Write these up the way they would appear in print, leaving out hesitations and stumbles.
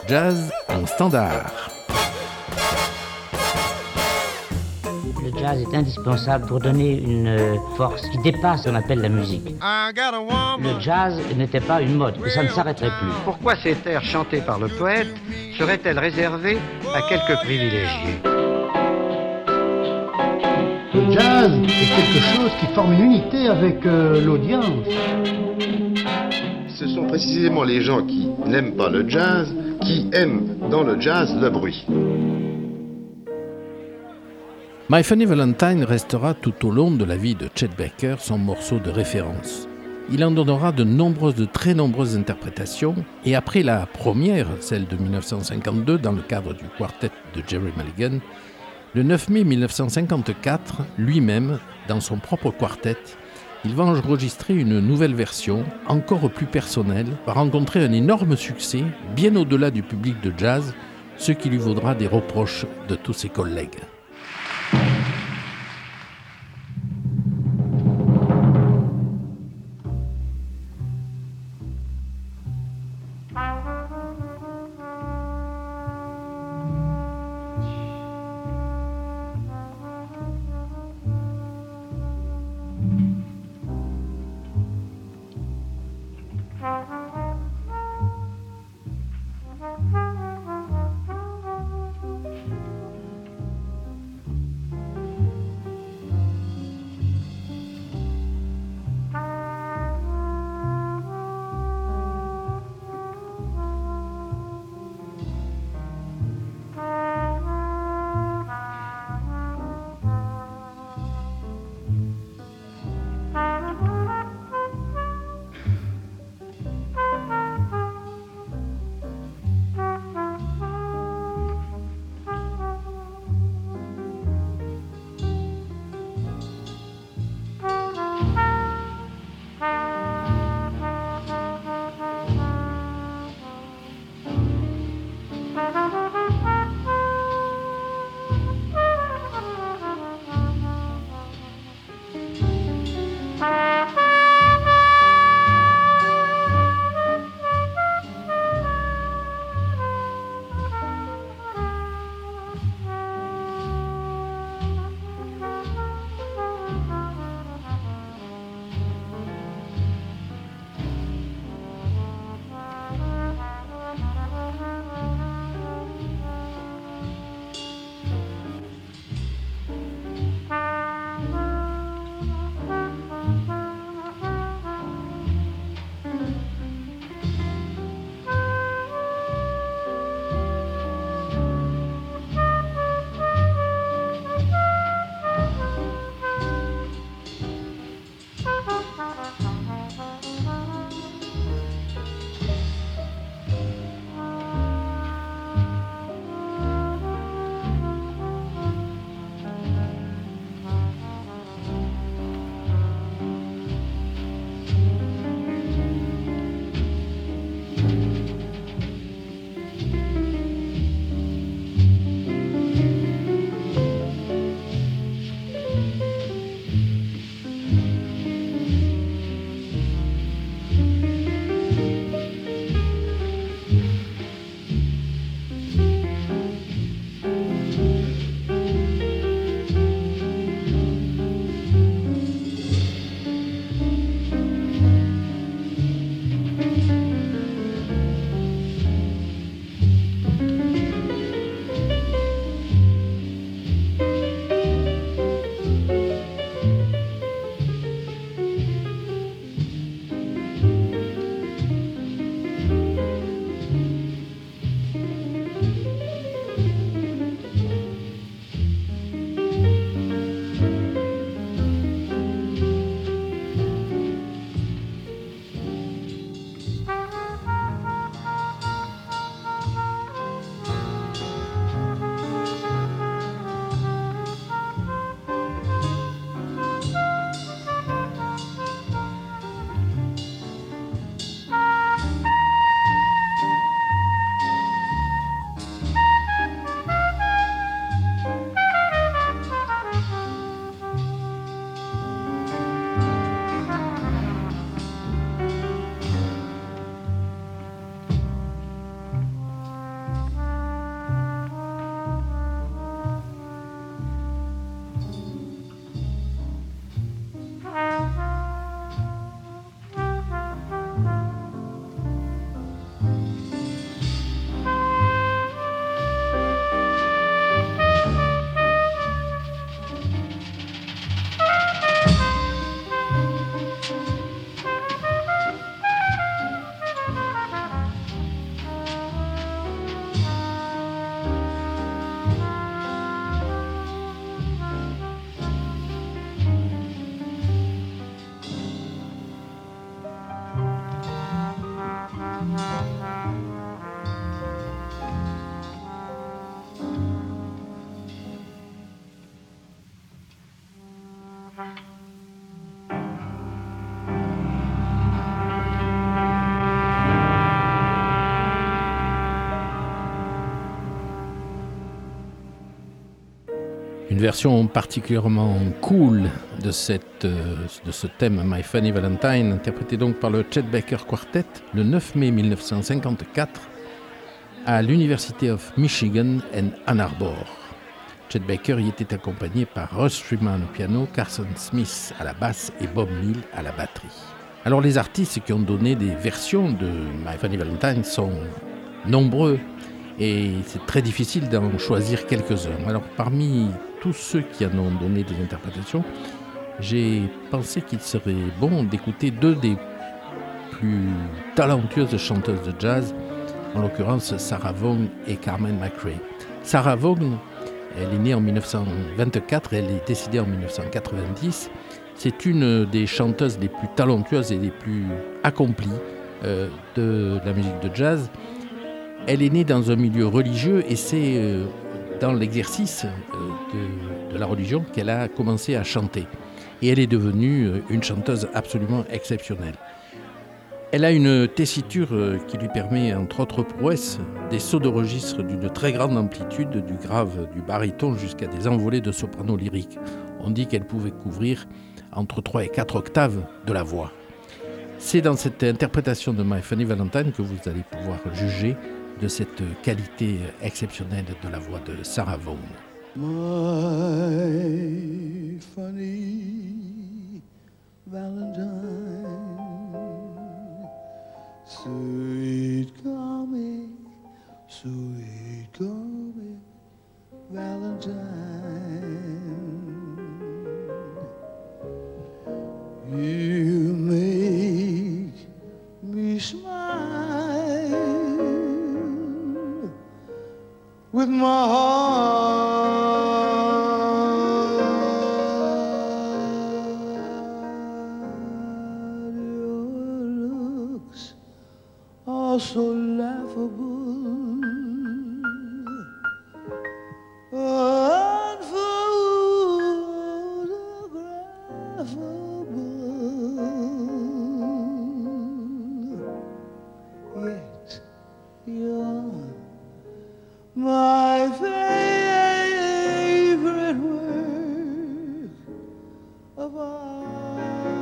jazz en standard. Le jazz est indispensable pour donner une force qui dépasse ce qu'on appelle la musique. Le jazz n'était pas une mode, et ça ne s'arrêterait plus. Pourquoi ces airs chantés par le poète seraient-elles réservées à quelques privilégiés ? Le jazz est quelque chose qui forme une unité avec l'audience. Ce sont précisément les gens qui n'aiment pas le jazz qui aiment dans le jazz le bruit. My Funny Valentine restera tout au long de la vie de Chet Baker son morceau de référence. Il en donnera de très nombreuses interprétations, et après la première, celle de 1952 dans le cadre du quartet de Jerry Mulligan, le 9 mai 1954, lui-même, dans son propre quartet, il va enregistrer une nouvelle version, encore plus personnelle, va rencontrer un énorme succès, bien au-delà du public de jazz, ce qui lui vaudra des reproches de tous ses collègues. Une version particulièrement cool de ce thème My Funny Valentine, interprété donc par le Chet Baker Quartet le 9 mai 1954 à l'University of Michigan en Ann Arbor. Chet Baker y était accompagné par Russ Freeman au piano, Carson Smith à la basse et Bob Neal à la batterie. Alors les artistes qui ont donné des versions de My Funny Valentine sont nombreux et c'est très difficile d'en choisir quelques-uns. Alors parmi tous ceux qui en ont donné des interprétations, j'ai pensé qu'il serait bon d'écouter deux des plus talentueuses chanteuses de jazz, en l'occurrence Sarah Vaughan et Carmen McRae. Sarah Vaughan, elle est née en 1924 et elle est décédée en 1990. C'est une des chanteuses les plus talentueuses et les plus accomplies de la musique de jazz. Elle est née dans un milieu religieux et c'est dans l'exercice de la religion qu'elle a commencé à chanter. Et elle est devenue une chanteuse absolument exceptionnelle. Elle a une tessiture qui lui permet, entre autres prouesses, des sauts de registre d'une très grande amplitude, du grave, du baryton jusqu'à des envolées de soprano lyrique. On dit qu'elle pouvait couvrir entre 3 et 4 octaves de la voix. C'est dans cette interprétation de My Funny Valentine que vous allez pouvoir juger de cette qualité exceptionnelle de la voix de Sarah Vaughan. My funny Valentine, sweet coming Valentine, you make me smile with my heart. Your looks are so laughable, unphotographable, yet you're my favorite work of art.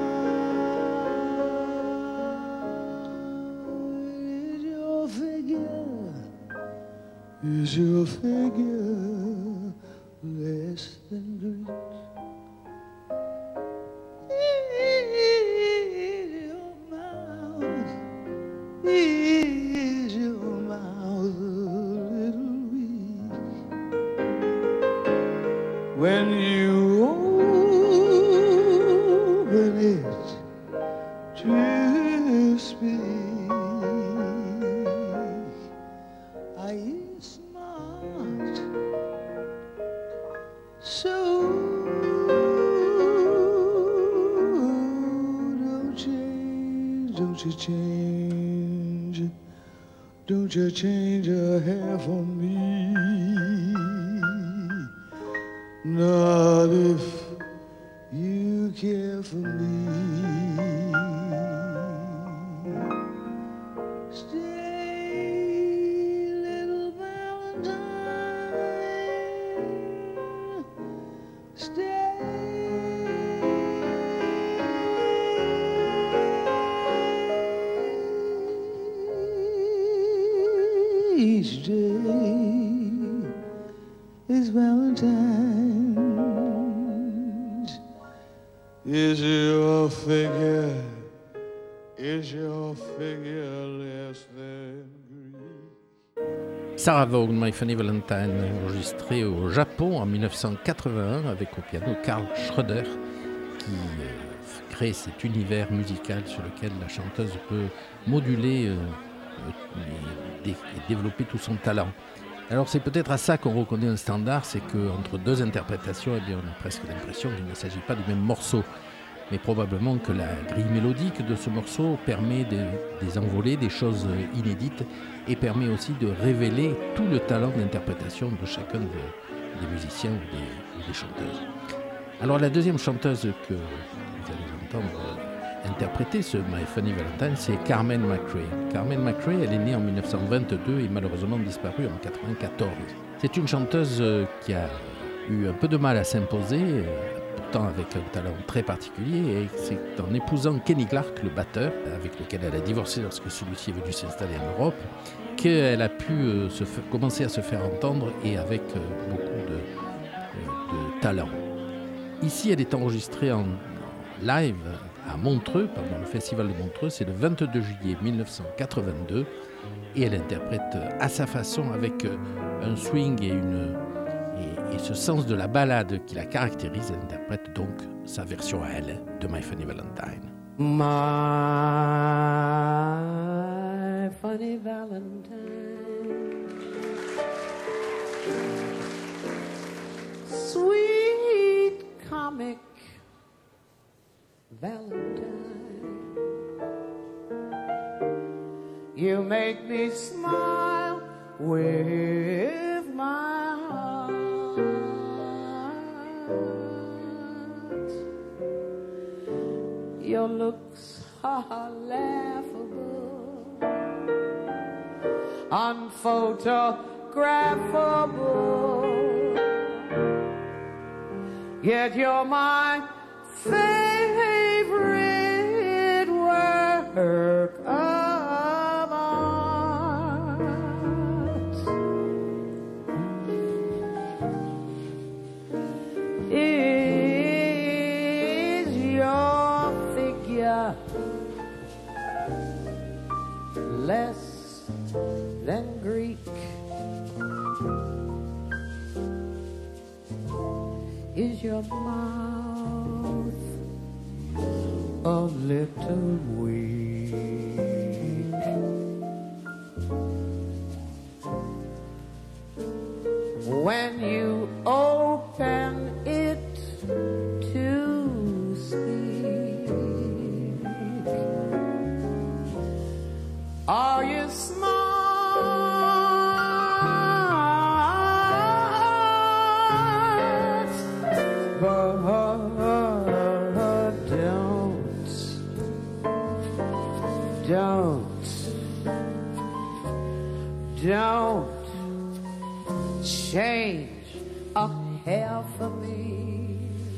Is your figure less than Greek? Is your mouth a little weak when you open it to speak? Are you smart? So don't you change, don't you change a hair for me, not if you care for me. Stay, little Valentine, stay. Each day is Valentine's. Is your figure less than Greek? Sarah Vaughan, My Funny Valentine, enregistrée au Japon en 1981 avec au piano Carl Schroeder, qui crée cet univers musical sur lequel la chanteuse peut moduler et développer tout son talent. Alors c'est peut-être à ça qu'on reconnaît un standard, c'est qu'entre deux interprétations, eh bien, on a presque l'impression qu'il ne s'agit pas du même morceau. Mais probablement que la grille mélodique de ce morceau permet des envolées, des choses inédites, et permet aussi de révéler tout le talent d'interprétation de chacun des musiciens ou des chanteuses. Alors la deuxième chanteuse que vous allez entendre interpréter ce My Funny Valentine, c'est Carmen McRae. Carmen McRae, elle est née en 1922 et malheureusement disparue en 1994. C'est une chanteuse qui a eu un peu de mal à s'imposer, pourtant avec un talent très particulier, et c'est en épousant Kenny Clarke, le batteur, avec lequel elle a divorcé lorsque celui-ci est venu s'installer en Europe, qu'elle a pu commencer à se faire entendre, et avec beaucoup de talent. Ici, elle est enregistrée en live à Montreux, pendant le festival de Montreux, c'est le 22 juillet 1982, et elle interprète à sa façon, avec un swing et ce sens de la ballade qui la caractérise. Elle interprète donc sa version à elle de My Funny Valentine. My funny Valentine, sweet comic Valentine, you make me smile with my heart. Your looks are laughable, unphotographable, yet you're my favorite work of art. Is your figure less than Greek? Is your mouth a little weak? When you open it to speak, are you smart? But don't change a hair for me,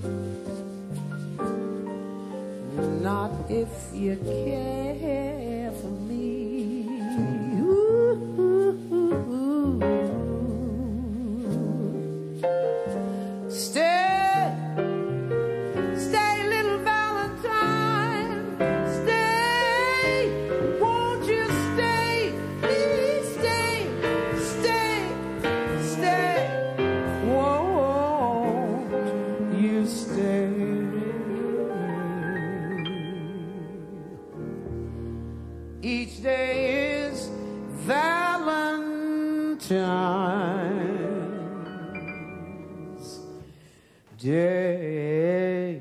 not if you care for me. Ooh. Stay, little Valentine, stay. Won't you stay? Please stay, stay. Won't you stay? Each day is Valentine's Day.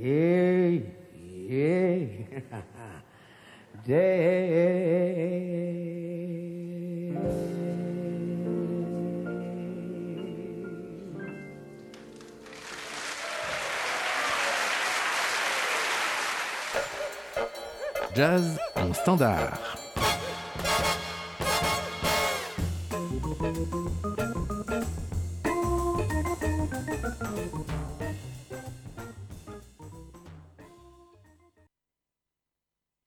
Jazz en standard.